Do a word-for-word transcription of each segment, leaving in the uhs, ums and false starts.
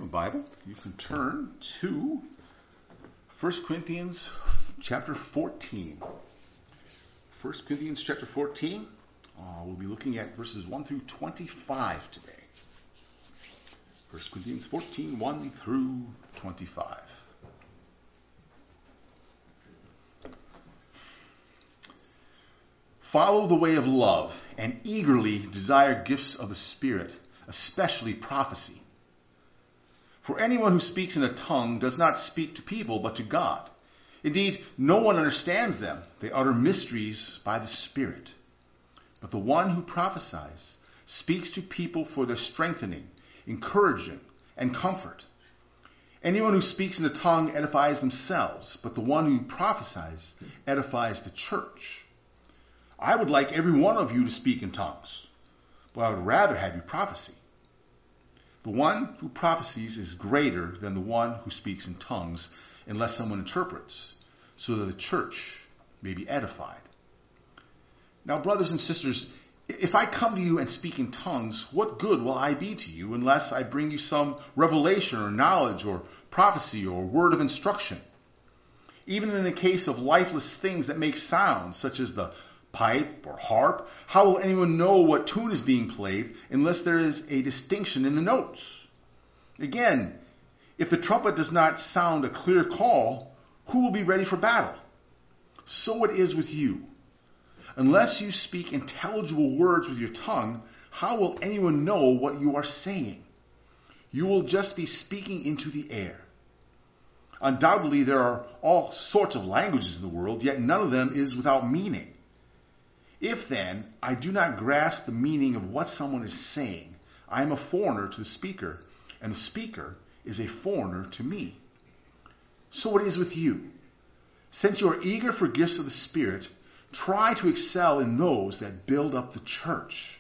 a Bible, you can turn to First Corinthians chapter fourteen. First Corinthians chapter fourteen. Uh, we'll be looking at verses one through twenty-five today. First Corinthians fourteen, one through twenty-five. Follow the way of love and eagerly desire gifts of the Spirit, especially prophecy. For anyone who speaks in a tongue does not speak to people but to God. Indeed, no one understands them. They utter mysteries by the Spirit. But the one who prophesies speaks to people for their strengthening, encouraging, and comfort. Anyone who speaks in a tongue edifies themselves, but the one who prophesies edifies the church. I would like every one of you to speak in tongues, but I would rather have you prophesy. The one who prophesies is greater than the one who speaks in tongues, unless someone interprets, so that the church may be edified. Now, brothers and sisters, if I come to you and speak in tongues, what good will I be to you unless I bring you some revelation or knowledge or prophecy or word of instruction? Even in the case of lifeless things that make sounds, such as the pipe or harp, how will anyone know what tune is being played unless there is a distinction in the notes? Again, if the trumpet does not sound a clear call, who will be ready for battle? So it is with you. Unless you speak intelligible words with your tongue, how will anyone know what you are saying? You will just be speaking into the air. Undoubtedly, there are all sorts of languages in the world, yet none of them is without meaning. If then I do not grasp the meaning of what someone is saying, I am a foreigner to the speaker, and the speaker is a foreigner to me. So it is with you. Since you are eager for gifts of the Spirit, try to excel in those that build up the church.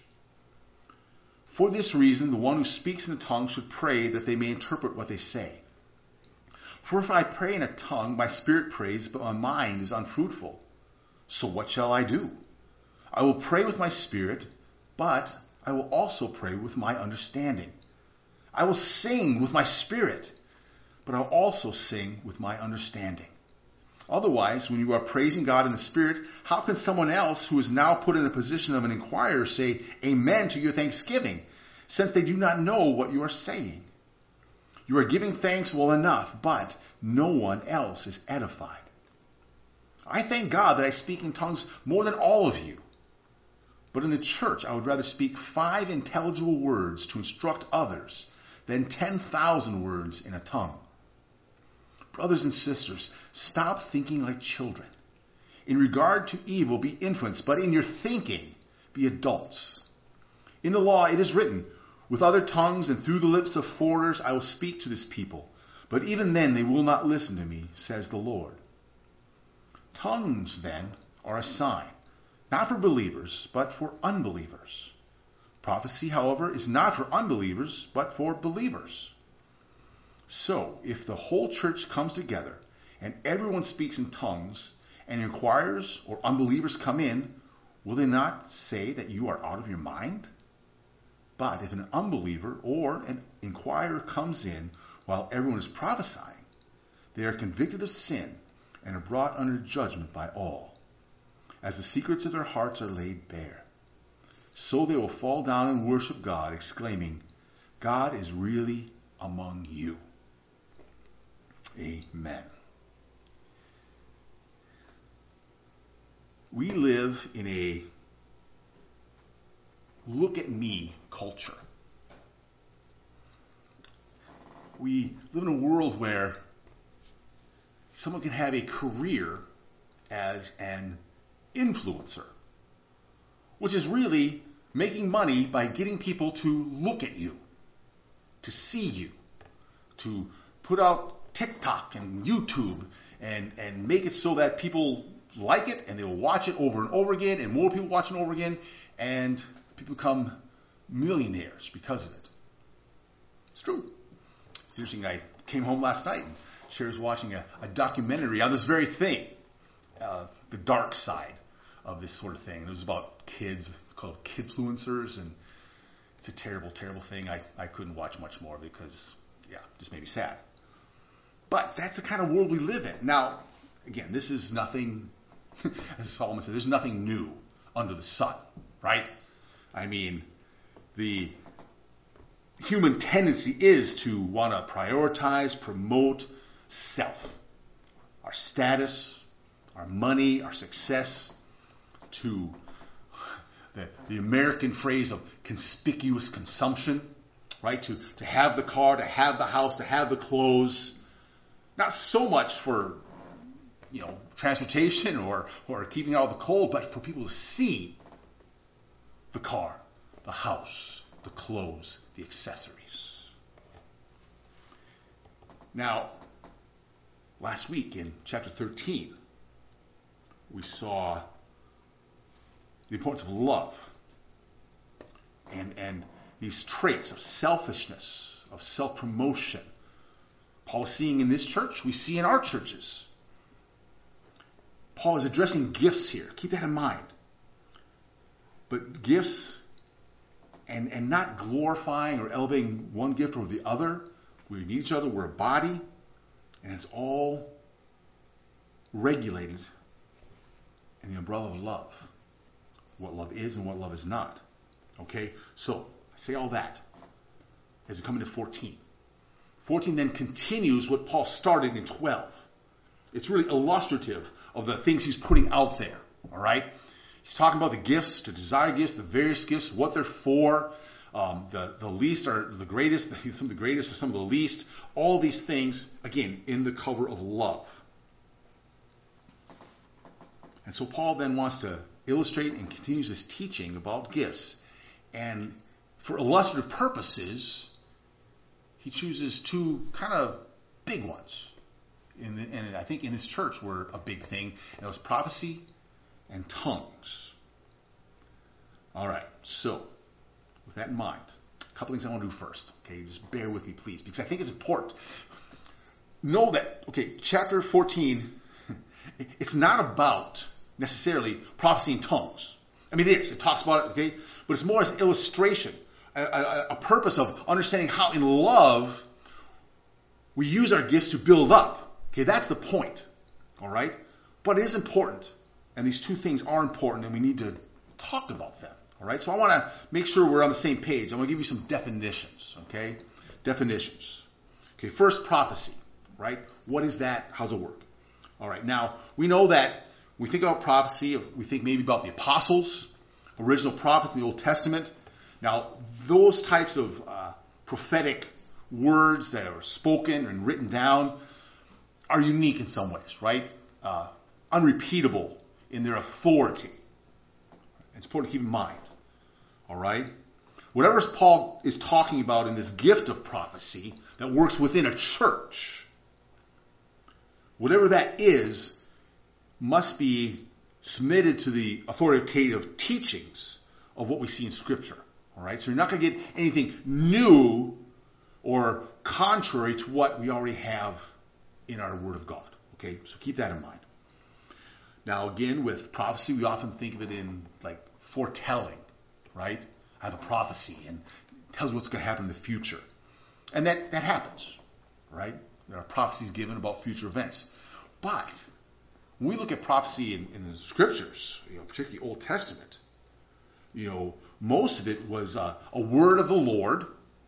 For this reason, the one who speaks in a tongue should pray that they may interpret what they say. For if I pray in a tongue, my spirit prays, but my mind is unfruitful. So what shall I do? I will pray with my spirit, but I will also pray with my understanding. I will sing with my spirit, but I will also sing with my understanding. Otherwise, when you are praising God in the Spirit, how can someone else who is now put in a position of an inquirer say amen to your thanksgiving, since they do not know what you are saying? You are giving thanks well enough, but no one else is edified. I thank God that I speak in tongues more than all of you. But in the church, I would rather speak five intelligible words to instruct others than ten thousand words in a tongue. Brothers and sisters, stop thinking like children. In regard to evil, be infants, but in your thinking, be adults. In the law, it is written, with other tongues and through the lips of foreigners, I will speak to this people. But even then, they will not listen to me, says the Lord. Tongues, then, are a sign, not for believers, but for unbelievers. Prophecy, however, is not for unbelievers, but for believers. So, if the whole church comes together, and everyone speaks in tongues, and inquirers or unbelievers come in, will they not say that you are out of your mind? But if an unbeliever or an inquirer comes in while everyone is prophesying, they are convicted of sin and are brought under judgment by all, as the secrets of their hearts are laid bare. So they will fall down and worship God, exclaiming, God is really among you. Amen. We live in a look at me culture. We live in a world where someone can have a career as an influencer, which is really making money by getting people to look at you, to see you, to put out TikTok and YouTube and, and make it so that people like it and they will watch it over and over again and more people watch it over again and people become millionaires because of it. It's true. It's interesting. I came home last night and Sherry was watching a, a documentary on this very thing, uh, the dark side of this sort of thing. It was about kids, called kidfluencers, and it's a terrible, terrible thing. I, I couldn't watch much more because yeah, just made me sad. But that's the kind of world we live in. Now, again, this is nothing, as Solomon said, there's nothing new under the sun, right? I mean, the human tendency is to want to prioritize, promote self, our status, our money, our success, to the, the American phrase of conspicuous consumption, right? To, to have the car, to have the house, to have the clothes. Not so much for, you know, transportation or, or keeping out of the cold, but for people to see the car, the house, the clothes, the accessories. Now, last week in chapter thirteen, we saw the importance of love and, and these traits of selfishness, of self-promotion. Paul is seeing in this church, we see in our churches. Paul is addressing gifts here. Keep that in mind. But gifts and, and not glorifying or elevating one gift over the other. We need each other. We're a body. And it's all regulated in the umbrella of love. What love is and what love is not. Okay? So, I say all that as we come into fourteen. fourteen then continues what Paul started in twelve. It's really illustrative of the things he's putting out there. All right? He's talking about the gifts, to desire gifts, the various gifts, what they're for. Um, the, the least are the greatest, some of the greatest are some of the least. All these things, again, in the cover of love. And so Paul then wants to illustrate and continues his teaching about gifts. And for illustrative purposes, he chooses two kind of big ones. In the, and I think in his church were a big thing. And it was prophecy and tongues. All right, so with that in mind, a couple things I want to do first. Okay, just bear with me, please, because I think it's important. Know that, okay, chapter fourteen, it's not about necessarily prophecy and tongues. I mean, it is. It talks about it, okay, but it's more as illustration, a, a, a purpose of understanding how in love we use our gifts to build up. Okay, that's the point. All right, but it is important. And these two things are important, and we need to talk about them. All right, so I want to make sure we're on the same page. I'm going to give you some definitions, okay? Definitions. Okay, first, prophecy, right? What is that? How's it work? All right, now, we know that when we think about prophecy, we think maybe about the apostles, original prophets in the Old Testament. Now, those types of uh, prophetic words that are spoken and written down are unique in some ways, right? Uh, unrepeatable in their authority. It's important to keep in mind. All right? Whatever Paul is talking about in this gift of prophecy that works within a church, whatever that is, must be submitted to the authoritative teachings of what we see in Scripture. All right? So you're not going to get anything new or contrary to what we already have in our Word of God. Okay? So keep that in mind. Now, again, with prophecy, we often think of it in, like, foretelling, right? I have a prophecy and it tells me what's going to happen in the future. And that, that happens, right? There are prophecies given about future events. But when we look at prophecy in, in the Scriptures, you know, particularly Old Testament, you know, most of it was uh, a word of the Lord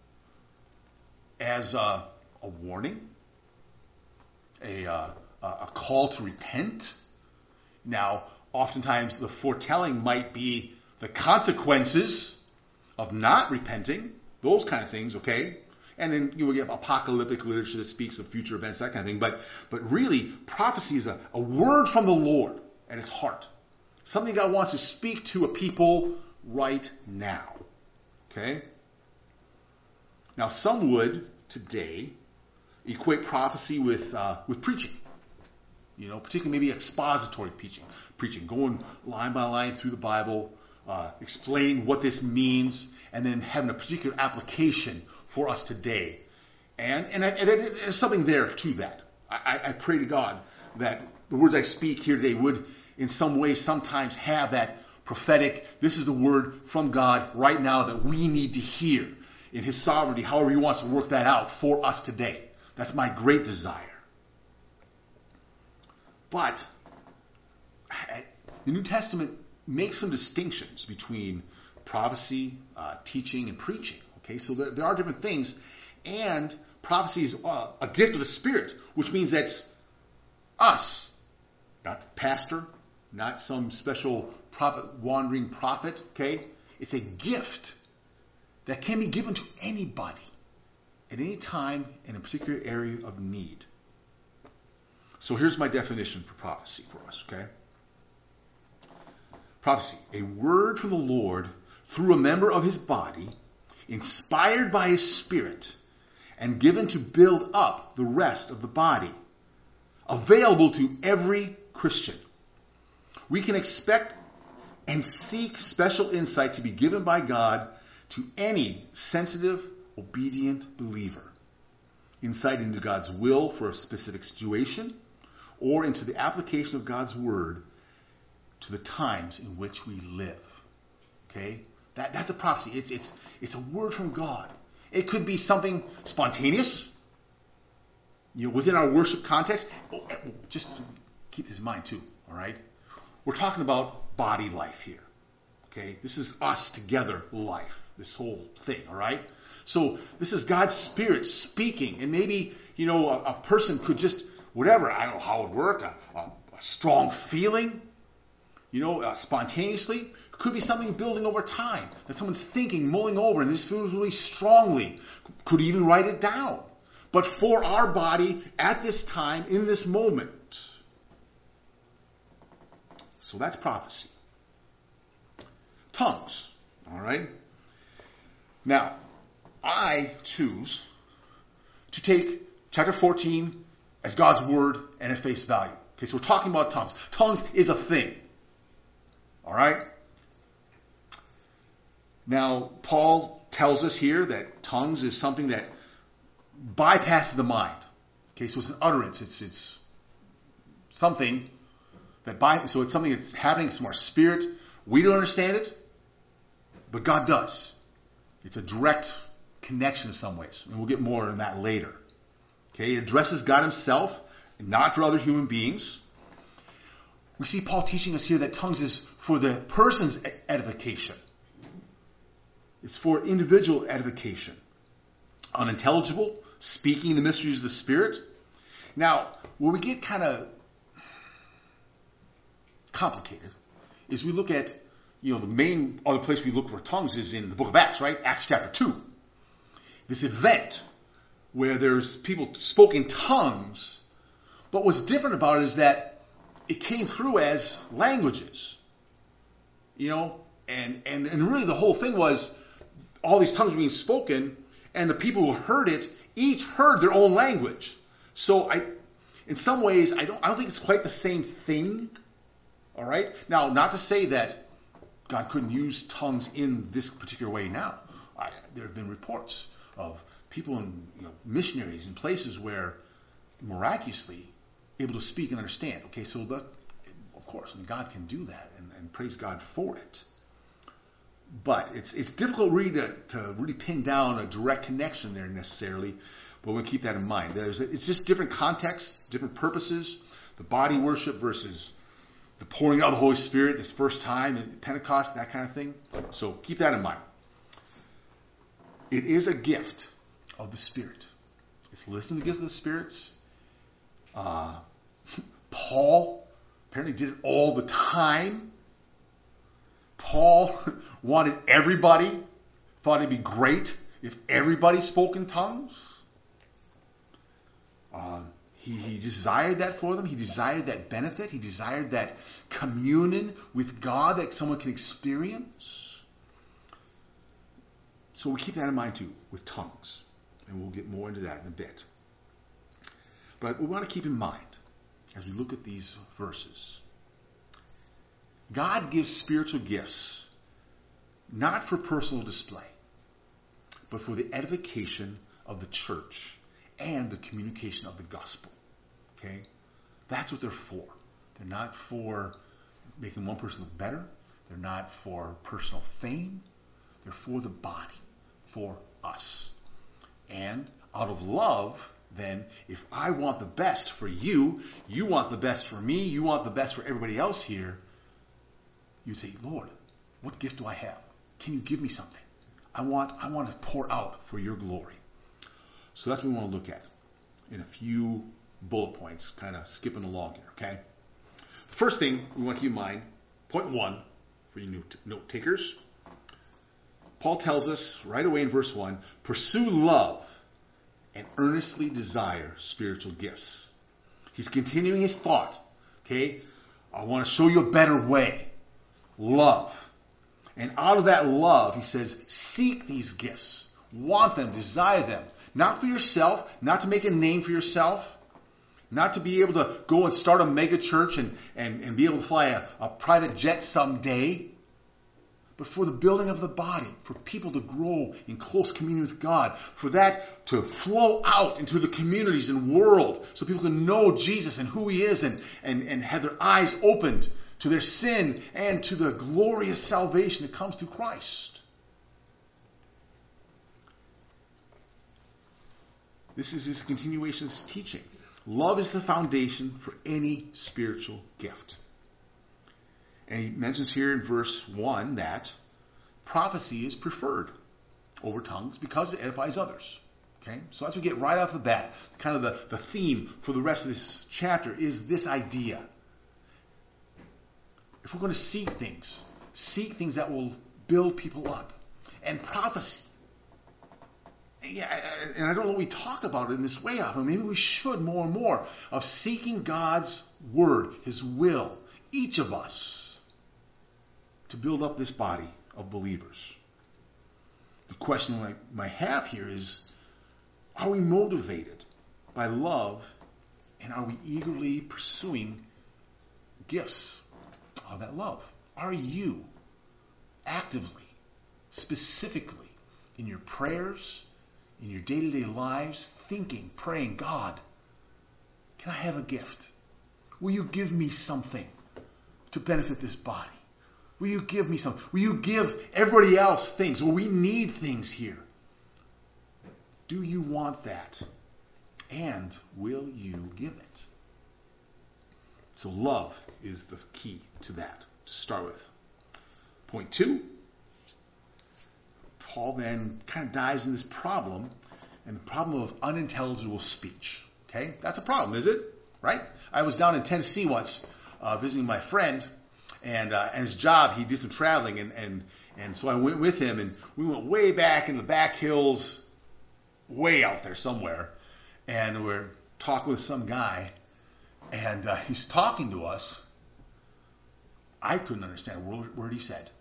as a, a warning, a, uh, a call to repent. Now, oftentimes the foretelling might be the consequences of not repenting, those kind of things, okay? And then you will get apocalyptic literature that speaks of future events, that kind of thing. But but really, prophecy is a, a word from the Lord at its heart. Something God wants to speak to a people right now, okay? Now, some would today equate prophecy with uh, with preaching. You know, particularly maybe expository preaching, preaching, going line by line through the Bible, uh, explain what this means, and then having a particular application for us today. And and, I, and there's something there to that. I, I pray to God that the words I speak here today would, in some way, sometimes have that prophetic, this is the word from God right now that we need to hear. in his sovereignty, however he wants to work that out for us today. That's my great desire. But the New Testament makes some distinctions between prophecy, uh, teaching, and preaching. Okay, so there, there are different things. And prophecy is uh, a gift of the Spirit, which means that's us, not the pastor, not some special prophet, wandering prophet. Okay, it's a gift that can be given to anybody at any time in a particular area of need. So here's my definition for prophecy for us, okay? Prophecy, a word from the Lord through a member of his body, inspired by his Spirit, and given to build up the rest of the body, available to every Christian. We can expect and seek special insight to be given by God to any sensitive, obedient believer. Insight into God's will for a specific situation, or into the application of God's word to the times in which we live. Okay? That, that's a prophecy. It's, it's, it's a word from God. It could be something spontaneous, you know, within our worship context. Oh, just keep this in mind too, all right? We're talking about body life here. Okay? This is us together life, this whole thing, all right? So this is God's Spirit speaking, and maybe, you know, a, a person could just, whatever, I don't know how it would work, a, a, a strong feeling, you know, uh, spontaneously. It could be something building over time that someone's thinking, mulling over, and this feels really strongly. Could even write it down. But for our body at this time, in this moment. So that's prophecy. Tongues, all right? Now, I choose to take chapter fourteen as God's word and at face value. Okay, so we're talking about tongues. Tongues is a thing. All right? Now, Paul tells us here that tongues is something that bypasses the mind. Okay, so it's an utterance. It's it's something that by so it's something that's happening. It's from our spirit. We don't understand it, but God does. It's a direct connection in some ways, and we'll get more on that later. Okay, it addresses God himself, and not for other human beings. We see Paul teaching us here that tongues is for the person's edification. It's for individual edification. Unintelligible, speaking the mysteries of the Spirit. Now, where we get kind of complicated is we look at, you know, the main other place we look for tongues is in the book of Acts, right? Acts chapter two. This event where there's people spoke in tongues, but what's different about it is that it came through as languages, you know, and, and, and really the whole thing was all these tongues being spoken, and the people who heard it each heard their own language. So I, in some ways, I don't, I don't think it's quite the same thing. All right. Now, not to say that God couldn't use tongues in this particular way now. I, there have been reports of people in, you know, missionaries in places where miraculously able to speak and understand. Okay, so that, of course, I mean, God can do that, and, and praise God for it. But it's it's difficult really to, to really pin down a direct connection there necessarily, but we'll keep that in mind. There's it's just different contexts, different purposes. The body worship versus the pouring out of the Holy Spirit this first time at Pentecost, that kind of thing. So keep that in mind. It is a gift of the Spirit. It's listed in the gifts of the spirits. Uh, Paul apparently did it all the time. Paul wanted everybody, thought it'd be great if everybody spoke in tongues. Uh, he, he desired that for them. He desired that benefit. He desired that communion with God that someone can experience. So we keep that in mind too, with tongues. And we'll get more into that in a bit. But we want to keep in mind, as we look at these verses, God gives spiritual gifts not for personal display, but for the edification of the church and the communication of the gospel. Okay? That's what they're for. They're not for making one person look better. They're not for personal fame. They're for the body, for us. And out of love, then, if I want the best for you, you want the best for me, you want the best for everybody else here, you say, Lord, what gift do I have? Can you give me something? I want, I want to pour out for your glory. So that's what we want to look at in a few bullet points, kind of skipping along here, okay? The first thing we want to keep in mind, point one, for you note takers, Paul tells us right away in verse one, pursue love and earnestly desire spiritual gifts. He's continuing his thought, okay? I want to show you a better way. Love. And out of that love, he says, seek these gifts. Want them, desire them. Not for yourself, not to make a name for yourself, not to be able to go and start a mega church and, and, and be able to fly a, a private jet someday, but for the building of the body, for people to grow in close communion with God, for that to flow out into the communities and world so people can know Jesus and who he is and, and, and have their eyes opened to their sin and to the glorious salvation that comes through Christ. This is his continuation of his teaching. Love is the foundation for any spiritual gift. And he mentions here in verse one that prophecy is preferred over tongues because it edifies others. Okay? So as we get right off the bat, kind of the, the theme for the rest of this chapter is this idea. If we're going to seek things, seek things that will build people up. And prophecy. Yeah, and I don't know, we talk about it in this way often. Maybe we should more and more of seeking God's word, his will, each of us, to build up this body of believers. The question I might have here is, are we motivated by love, and are we eagerly pursuing gifts of that love? Are you actively, specifically, in your prayers, in your day-to-day lives, thinking, praying, God, can I have a gift? Will you give me something to benefit this body? Will you give me something? Will you give everybody else things? Well, we need things here. Do you want that? And will you give it? So love is the key to that, to start with. Point two, Paul then kind of dives in this problem, and the problem of unintelligible speech. Okay? That's a problem, is it? Right? I was down in Tennessee once uh, visiting my friend, and uh, and his job, he did some traveling, and, and, and so I went with him, and we went way back in the back hills, way out there somewhere, and we're talking with some guy, and uh, he's talking to us. I couldn't understand a word, word he said.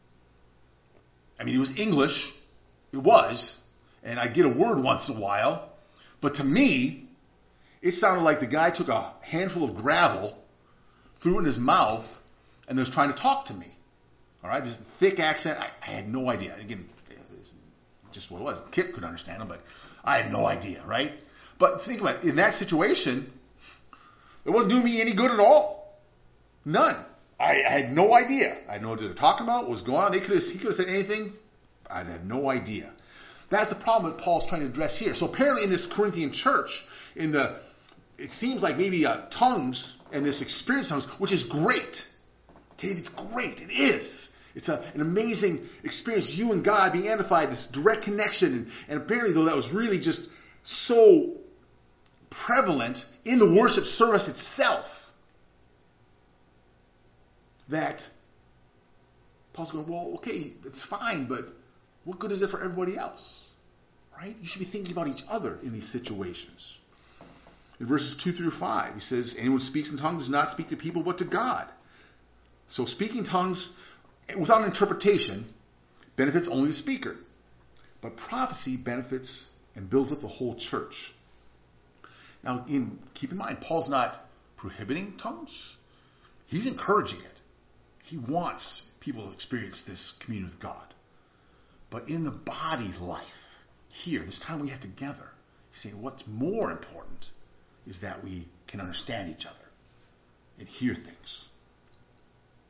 I mean, it was English. It was. And I get a word once in a while. But to me, it sounded like the guy took a handful of gravel, threw it in his mouth, and was trying to talk to me. All right? This thick accent. I, I had no idea. Again, it's just what it was. Kit could understand him, but I had no idea, right? But think about it. In that situation, it wasn't doing me any good at all. None. I, I had no idea. I had no idea what they were talking about, what was going on. They could have, he could have said anything. I had no idea. That's the problem that Paul's trying to address here. So apparently in this Corinthian church, in the, it seems like maybe uh, tongues and this experience of tongues, which is great. Okay, it's great. It is. It's a, an amazing experience. You and God being edified, this direct connection. And, and apparently, though, that was really just so prevalent in the worship service itself, that Paul's going, well, okay, it's fine, but what good is it for everybody else? Right? You should be thinking about each other in these situations. In verses two through five, he says, anyone who speaks in tongues does not speak to people but to God. So speaking tongues without interpretation benefits only the speaker. But prophecy benefits and builds up the whole church. Now, in, keep in mind, Paul's not prohibiting tongues. He's encouraging it. He wants people to experience this communion with God. But in the body life, here, this time we have together, he's saying what's more important is that we can understand each other and hear things.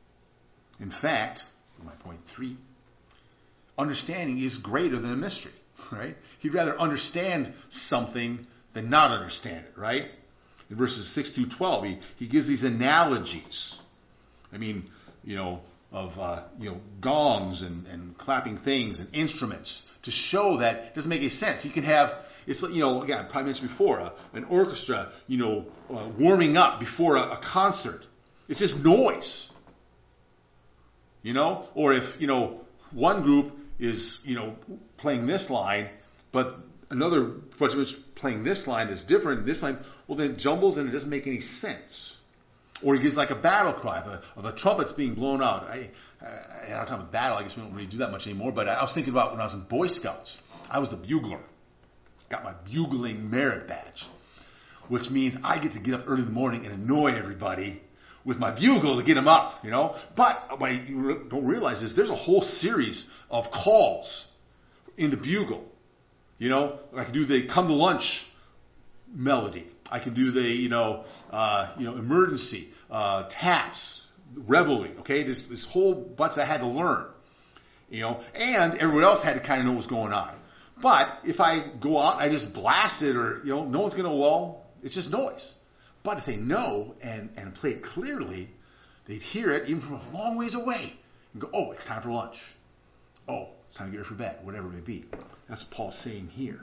In fact, my point three, understanding is greater than a mystery. right? He'd rather understand something than not understand it, right? In verses six through twelve, he, he gives these analogies. I mean, you know, of, uh, you know, gongs and, and clapping things and instruments to show that it doesn't make any sense. You can have, it's, you know, again, I probably mentioned before, uh, an orchestra, you know, uh, warming up before a, a concert. It's just noise, you know? Or if, you know, one group is, you know, playing this line, but another bunch of us playing this line that's different, this line, well, then it jumbles and it doesn't make any sense. Or he gives like a battle cry of a, of a trumpet's being blown out. I, I, I don't have a battle. I guess we don't really do that much anymore. But I was thinking about when I was in Boy Scouts. I was the bugler. Got my bugling merit badge, which means I get to get up early in the morning and annoy everybody with my bugle to get them up, you know. But what you don't realize is there's a whole series of calls in the bugle. You know, I can do the come to lunch melody. I can do the, you know, uh, you know, emergency, uh, taps, revelry, okay? This, this whole bunch that I had to learn, you know, and everyone else had to kind of know what's going on. But if I go out and I just blast it or, you know, no one's going to, well, it's just noise. But if they know and, and play it clearly, they'd hear it even from a long ways away and go, oh, it's time for lunch. Oh, it's time to get ready for bed, whatever it may be. That's what Paul's saying here.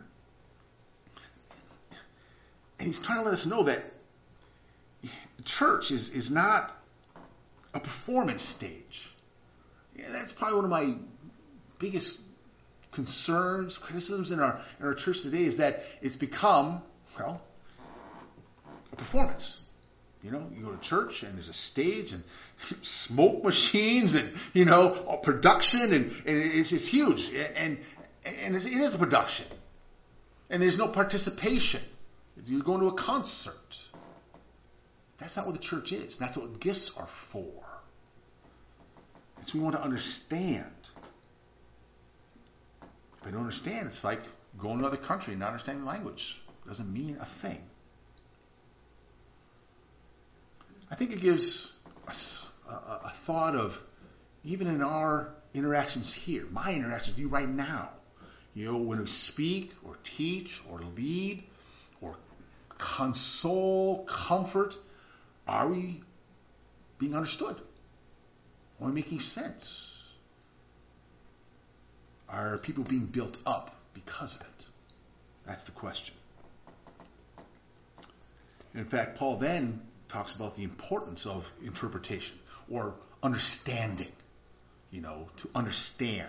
And he's trying to let us know that the church is, is not a performance stage. Yeah, that's probably one of my biggest concerns, criticisms in our in our church today is that it's become, well, a performance. You know, you go to church and there's a stage and smoke machines and, you know, production and, and it's, it's huge. And, and it's, it is a production. And there's no participation. You're going to a concert. That's not what the church is. That's what gifts are for. And so we want to understand. If I don't understand, it's like going to another country and not understanding the language. It doesn't mean a thing. I think it gives us a, a, a thought of, even in our interactions here, my interactions with you right now, you know, when we speak or teach or lead or console, comfort, are we being understood? Are we making sense? Are people being built up because of it? That's the question. In fact, Paul then talks about the importance of interpretation or understanding, you know, to understand.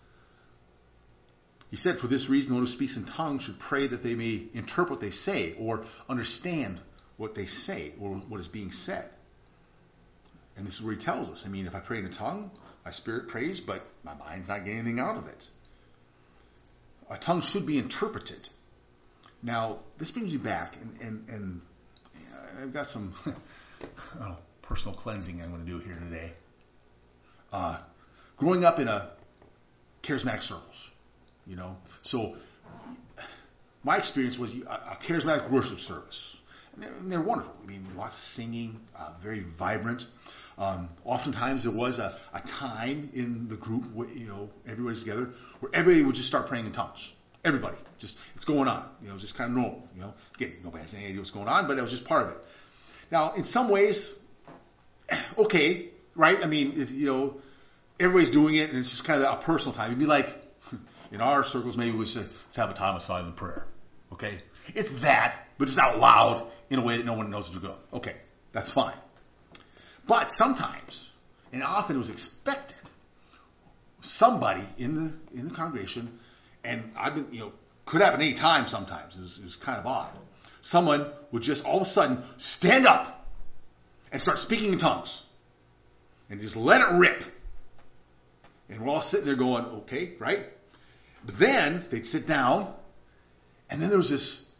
He said, for this reason, the one who speaks in tongues should pray that they may interpret what they say or understand what they say or what is being said. And this is where he tells us. I mean, if I pray in a tongue, my spirit prays, but my mind's not getting anything out of it. A tongue should be interpreted. Now, this brings me back, and, and, and I've got some oh, personal cleansing I'm going to do here today. Uh, growing up in a charismatic circles, you know, so my experience was a, a charismatic worship service. And they're, and they're wonderful. I mean, lots of singing, uh, very vibrant. Um, oftentimes there was a, a time in the group where, you know, everybody's together where everybody would just start praying in tongues. Everybody. Just, it's going on. You know, just kind of normal. You know, again, nobody has any idea what's going on, but that was just part of it. Now, in some ways, okay, right? I mean, it, you know, everybody's doing it and it's just kind of a personal time. It'd be like, in our circles, maybe we say, let's have a time of silent prayer. Okay? It's that, but it's out loud in a way that no one knows what to go. Okay, that's fine. But sometimes, and often it was expected, somebody in the in the congregation, and I've been, you know, could happen any time sometimes, it was, it was kind of odd. Someone would just all of a sudden stand up and start speaking in tongues. And just let it rip. And we're all sitting there going, okay, right? But then they'd sit down, and then there was this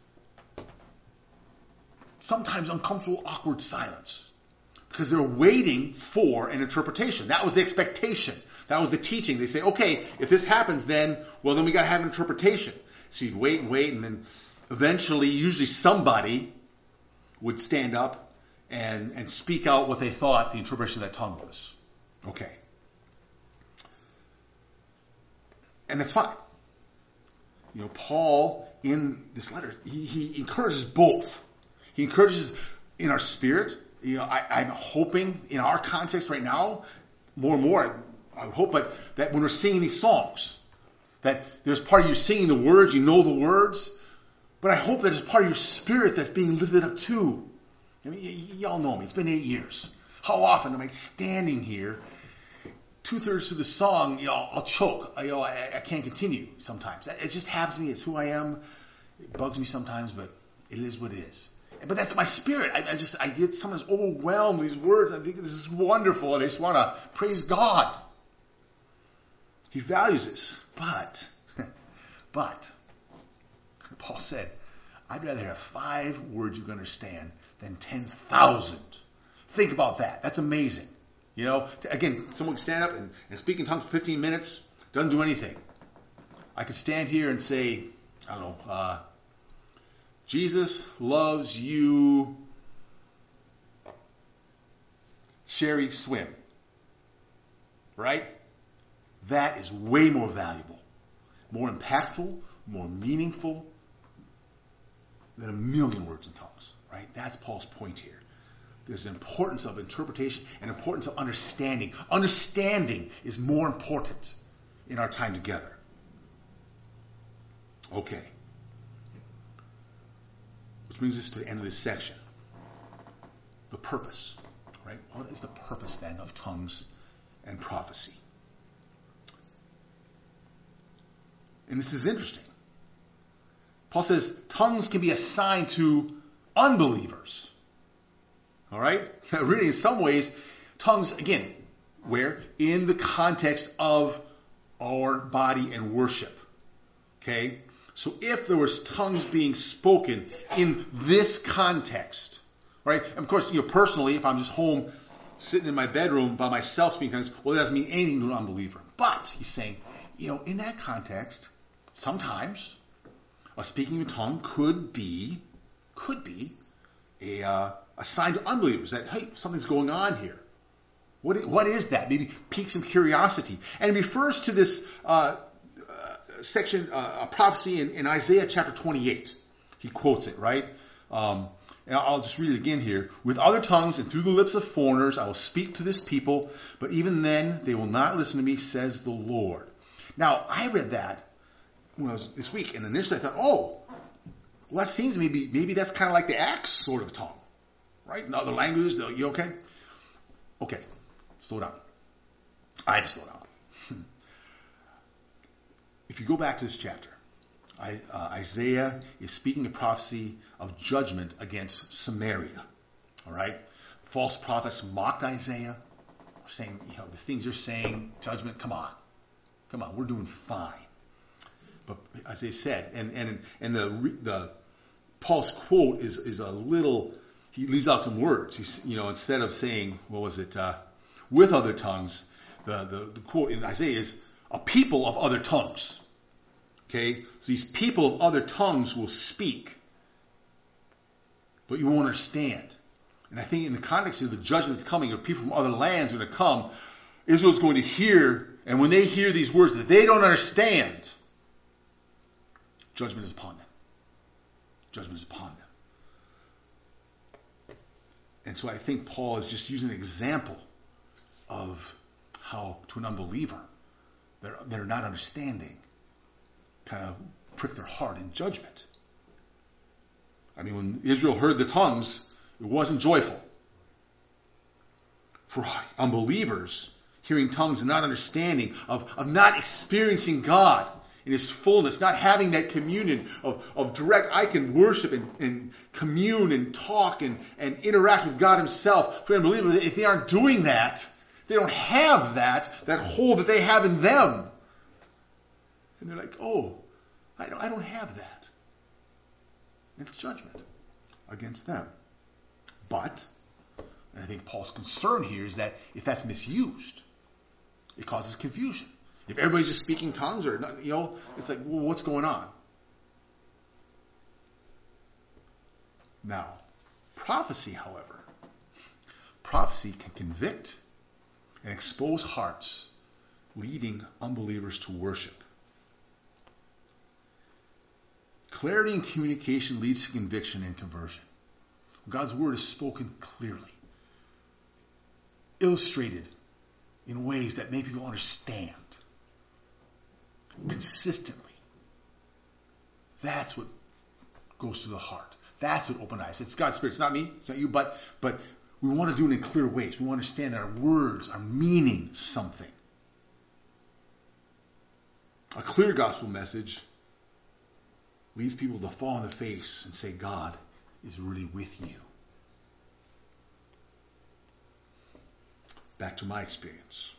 sometimes uncomfortable, awkward silence. Because they were waiting for an interpretation. That was the expectation. That was the teaching. They say, okay, if this happens, then, well, then we got to have an interpretation. So you'd wait and wait, and then eventually, usually somebody would stand up and, and speak out what they thought the interpretation of that tongue was. Okay. And that's fine. You know, Paul, in this letter, he, he encourages both. He encourages in our spirit. You know, I, I'm hoping in our context right now, more and more, I would hope, but that when we're singing these songs, that there's part of you singing the words, you know the words, but I hope that there's part of your spirit that's being lifted up too. I mean, y- y- y'all know me. It's been eight years. How often am I standing here, two-thirds through the song, you know, I'll choke. I, you know, I, I can't continue sometimes. It just happens to me. It's who I am. It bugs me sometimes, but it is what it is. But that's my spirit. I, I just, I get sometimes overwhelmed with these words. I think this is wonderful, and I just want to praise God. He values this. But, but, Paul said, I'd rather have five words you can understand than ten thousand. Think about that. That's amazing. You know, again, someone can stand up and, and speak in tongues for fifteen minutes, doesn't do anything. I could stand here and say, I don't know, uh, Jesus loves you, Sherry Swim. Right? That is way more valuable, more impactful, more meaningful than a million words in tongues. Right? That's Paul's point here. There's an importance of interpretation and importance of understanding. Understanding is more important in our time together. Okay. Which brings us to the end of this section. The purpose. Right? What is the purpose then of tongues and prophecy? And this is interesting. Paul says tongues can be assigned to unbelievers. All right? Really, in some ways, tongues, again, where? In the context of our body and worship. Okay? So if there was tongues being spoken in this context, right? And of course, you know, personally, if I'm just home sitting in my bedroom by myself speaking tongues, well, it doesn't mean anything to an unbeliever. But he's saying, you know, in that context, sometimes a speaking in a tongue could be, could be a, uh, a sign to unbelievers that, hey, something's going on here. What is, what is that? Maybe pique some curiosity. And it refers to this uh, uh, section, uh, a prophecy in, in Isaiah chapter twenty-eight. He quotes it, right? Um, and I'll just read it again here. With other tongues and through the lips of foreigners, I will speak to this people, but even then they will not listen to me, says the Lord. Now, I read that when I was this week, and initially I thought, oh, well, that seems maybe maybe that's kind of like the Acts sort of tongue. Right? In other languages, you okay? Okay, slow down. I had to slow down. If you go back to this chapter, I, uh, Isaiah is speaking a prophecy of judgment against Samaria. All right? False prophets mocked Isaiah, saying, you know, the things you're saying, judgment, come on. Come on, we're doing fine. But as they said, and and and the the Paul's quote is is a little. He leaves out some words. He's, you know, instead of saying, what was it, uh, with other tongues, the, the, the quote in Isaiah is, a people of other tongues. Okay? So these people of other tongues will speak, but you won't understand. And I think in the context of the judgment that's coming, of people from other lands are going to come, Israel's going to hear, and when they hear these words that they don't understand, judgment is upon them. Judgment is upon them. And so I think Paul is just using an example of how, to an unbeliever, they're, they're not understanding, kind of prick their heart in judgment. I mean, when Israel heard the tongues, it wasn't joyful. For unbelievers, hearing tongues and not understanding, of, of not experiencing God in His fullness, not having that communion of, of direct, I can worship and, and commune and talk and, and interact with God Himself. For unbelievers, if they aren't doing that, they don't have that, that hold that they have in them. And they're like, oh, I don't, I don't have that. And it's judgment against them. But, and I think Paul's concern here is that if that's misused, it causes confusion. If everybody's just speaking tongues, or not, you know, it's like, well, what's going on? Now, prophecy, however, prophecy can convict and expose hearts, leading unbelievers to worship. Clarity in communication leads to conviction and conversion. God's word is spoken clearly, illustrated in ways that make people understand consistently. That's what goes to the heart. That's what opens eyes. It's God's Spirit. It's not me. It's not you. But but we want to do it in clear ways. We want to understand that our words are meaning something. A clear gospel message leads people to fall on the face and say, God is really with you. Back to my experience.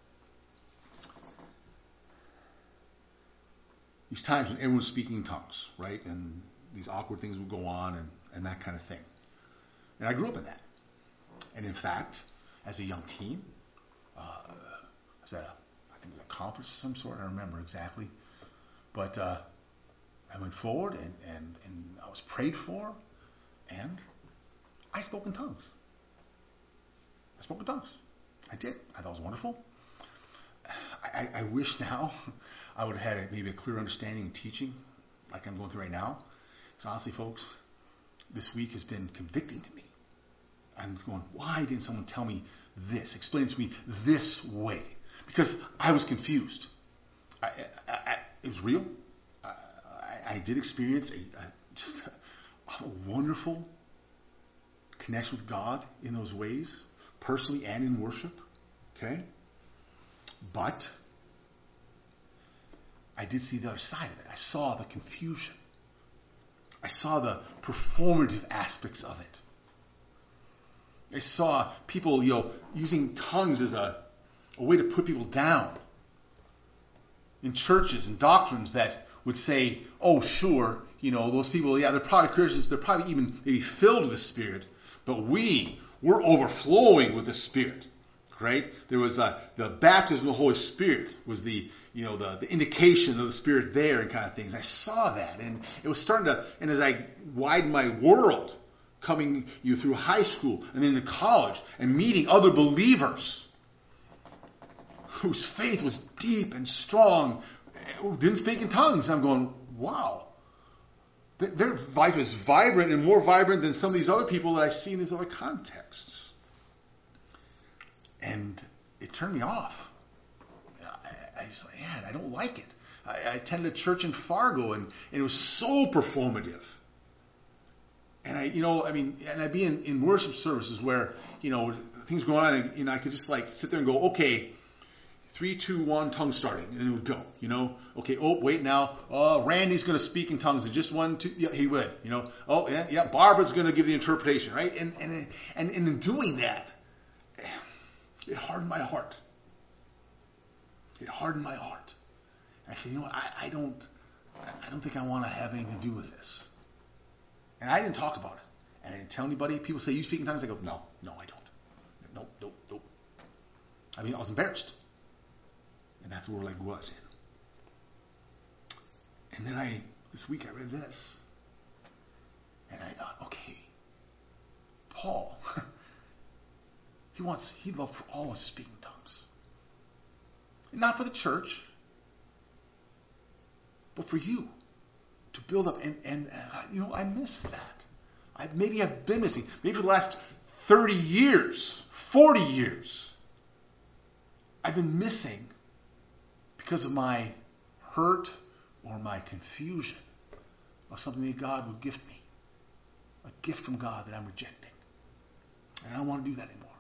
These times when everyone's speaking in tongues, right? And these awkward things would go on and, and that kind of thing. And I grew up in that. And in fact, as a young teen, uh, I was at a, I think it was a conference of some sort, I don't remember exactly. But uh, I went forward and, and, and I was prayed for, and I spoke in tongues. I spoke in tongues. I did. I thought it was wonderful. I, I, I wish now I would have had a, maybe a clear understanding and teaching like I'm going through right now. Because honestly, folks, this week has been convicting to me. I'm just going, why didn't someone tell me this? Explain it to me this way? Because I was confused. I, I, I, it was real. I, I, I did experience a, a just a, a wonderful connection with God in those ways, personally and in worship. Okay? But I did see the other side of it. I saw the confusion. I saw the performative aspects of it. I saw people, you know, using tongues as a, a way to put people down in churches and doctrines that would say, oh, sure, you know, those people, yeah, they're probably Christians, they're probably even maybe filled with the Spirit, but we, we're overflowing with the Spirit, right? There was a, the baptism of the Holy Spirit was the, you know, the, the indication of the Spirit there and kind of things. I saw that, and it was starting to, and as I widened my world, coming you through high school and then into college and meeting other believers whose faith was deep and strong, who didn't speak in tongues. I'm going, wow. Their life is vibrant and more vibrant than some of these other people that I see in these other contexts. And it turned me off. I, I was like, man, I don't like it. I, I attended a church in Fargo, and, and it was so performative. And I, you know, I mean, and I'd be in, in worship services where, you know, things going on, and you know, I could just like sit there and go, okay, three, two, one, tongue starting, and it would go, you know, okay, oh, wait now, uh, Randy's going to speak in tongues in just one, two, yeah, he would, you know, oh, yeah, yeah, Barbara's going to give the interpretation, right? And, and, and, and in doing that, it hardened my heart. It hardened my heart. And I said, you know what, I, I don't, I don't think I want to have anything to do with this. And I didn't talk about it. And I didn't tell anybody. People say, you speak in tongues? I go, no, no, I don't. Nope, nope, nope. I mean, I was embarrassed. And that's where I was in. And then I, this week I read this. And I thought, okay, Paul, he wants, he'd love for all of us to speak in tongues. And not for the church, but for you. To build up, and, and uh, you know, I miss that. I, maybe I've been missing. Maybe for the last thirty years, forty years, I've been missing because of my hurt or my confusion of something that God would gift me. A gift from God that I'm rejecting. And I don't want to do that anymore.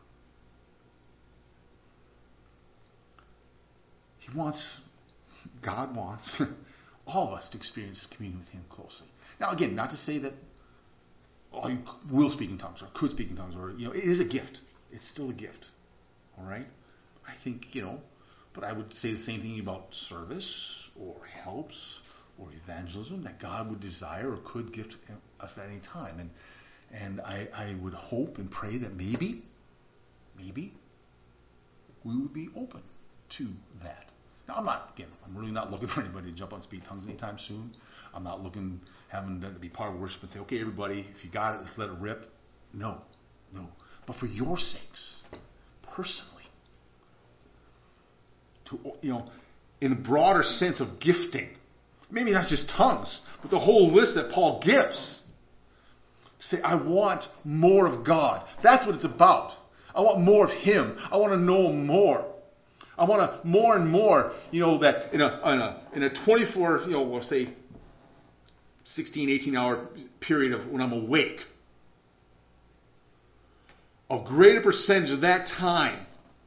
He wants, God wants all of us to experience communion with Him closely. Now, again, not to say that all you will speak in tongues or could speak in tongues, or, you know, it is a gift. It's still a gift. All right? I think, you know, but I would say the same thing about service or helps or evangelism, that God would desire or could gift us at any time. And and I, I would hope and pray that maybe, maybe, we would be open to that. Now, I'm not, again, I'm really not looking for anybody to jump on speak tongues anytime soon. I'm not looking, having to be part of worship and say, okay, everybody, if you got it, let's let it rip. No, no. But for your sakes, personally, to, you know, in the broader sense of gifting, maybe not just tongues, but the whole list that Paul gives. Say, I want more of God. That's what it's about. I want more of Him. I want to know Him more. I want to more and more, you know, that in a, in a, in a twenty-four, you know, we'll say sixteen, eighteen hour period of when I'm awake, a greater percentage of that time,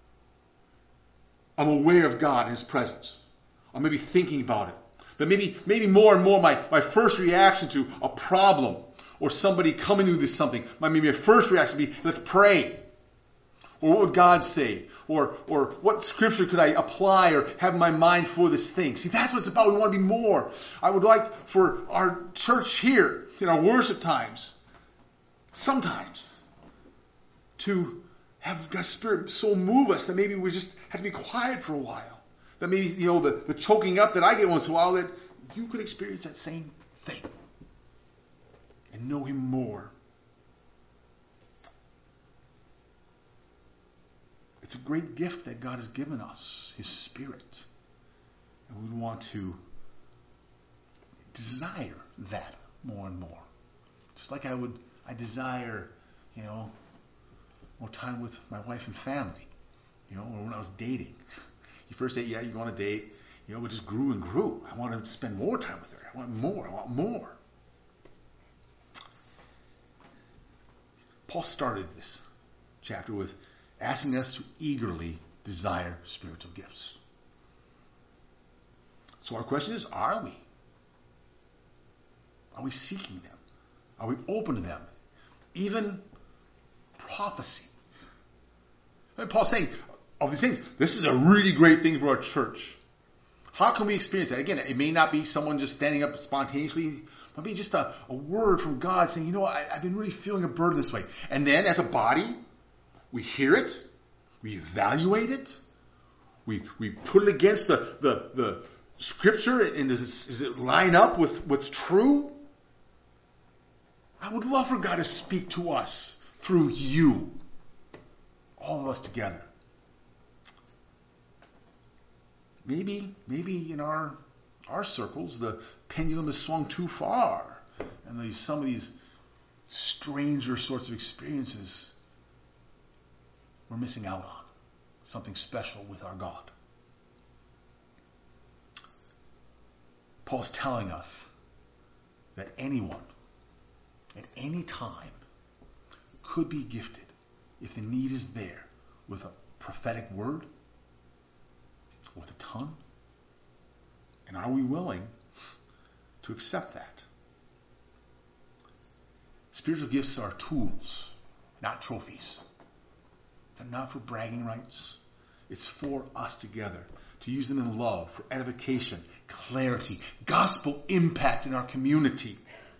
I'm aware of God and His presence. I'm maybe thinking about it. That maybe, maybe more and more my, my first reaction to a problem or somebody coming to do something, my, maybe my first reaction would be, let's pray. Or what would God say? Or, or what scripture could I apply or have in my mind for this thing? See, that's what it's about. We want to be more. I would like for our church here, in our worship times, sometimes, to have God's Spirit so move us that maybe we just have to be quiet for a while. That maybe, you know, the, the choking up that I get once in a while, that you could experience that same thing. And know Him more. It's a great gift that God has given us, His Spirit. And we want to desire that more and more. Just like I would, I desire, you know, more time with my wife and family. You know, or when I was dating. You first date, yeah, you go on a date. You know, it just grew and grew. I want to spend more time with her. I want more. I want more. Paul started this chapter with asking us to eagerly desire spiritual gifts. So our question is, are we? Are we seeking them? Are we open to them? Even prophecy. And Paul's saying, of these things, this is a really great thing for our church. How can we experience that? Again, it may not be someone just standing up spontaneously. It might be just a, a word from God saying, you know, I, I've been really feeling a burden this way. And then as a body, we hear it, we evaluate it, we we put it against the, the, the scripture, and does it, does it line up with what's true? I would love for God to speak to us through you, all of us together. Maybe, maybe in our our circles, the pendulum has swung too far, and these, some of these stranger sorts of experiences we're missing out on something special with our God. Paul's telling us that anyone at any time could be gifted if the need is there with a prophetic word, with a tongue. And are we willing to accept that? Spiritual gifts are tools, not trophies. They're not for bragging rights. It's for us together to use them in love, for edification, clarity, gospel impact in our community.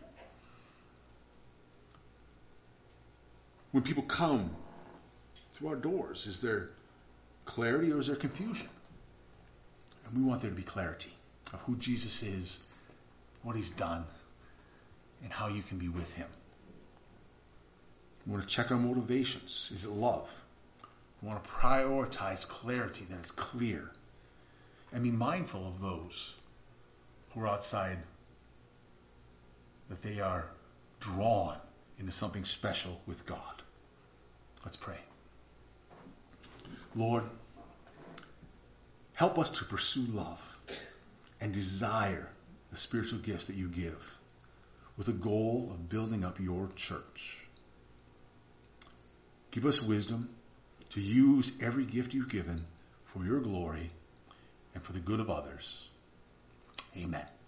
When people come through our doors, is there clarity or is there confusion? And we want there to be clarity of who Jesus is, what He's done, and how you can be with Him. We want to check our motivations. Is it love? We want to prioritize clarity, that it's clear. And be mindful of those who are outside, that they are drawn into something special with God. Let's pray. Lord, help us to pursue love and desire the spiritual gifts that you give with the goal of building up your church. Give us wisdom to use every gift you've given for your glory and for the good of others. Amen.